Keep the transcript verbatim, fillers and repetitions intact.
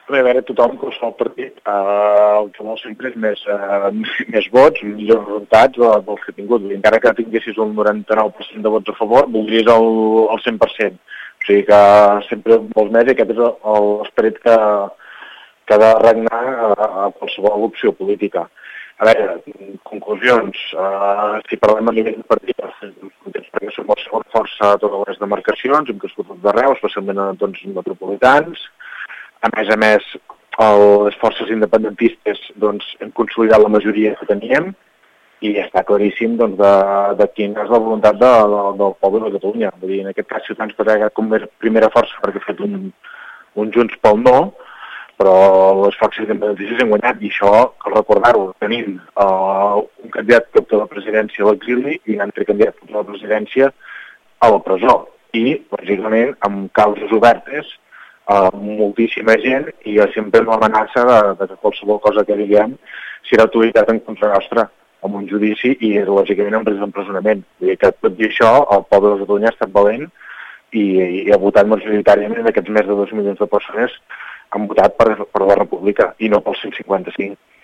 A veure, tothom, qualsevol partit, eh, el que vol sempre és més, eh, més vots, millors resultats de, dels que ha tingut. Encara que tinguessis un noranta-nou per cent de vots a favor, voldries el, el cent per cent. O sigui que sempre vols més i aquest és l'esperit que, que ha de regnar a, a qualsevol opció política. A veure, conclusions. Uh, si parlem a nivell de partit, perquè som la segona força a totes les demarcacions, hem crescut tot d'arreu, especialment a entorns metropolitans. A més a més, el, les forces independentistes doncs, hem consolidat la majoria que teníem i està claríssim doncs, de, de quina és la voluntat de, de, del poble de Catalunya. Vull dir, en aquest cas, Ciutadans pot haver com a primera força perquè ha fet un, un Junts pel No, però les forces independentistes han guanyat i això, cal recordar-ho, tenim uh, un candidat que opta a la presidència a l'exili i un altre candidat que opta a la presidència a la presó i, lògicament, amb causes obertes a moltíssima gent i sempre amb l'amenaça de, de que qualsevol cosa que diguem serà autoritat en contra nostra amb un judici i, lògicament, en empresonament. Vull dir que, tot i això, el poble de Catalunya ha estat valent i, i ha votat majoritàriament, aquests més de dos milions de persones han votat per, per la República i no pel cent cinquanta-cinc.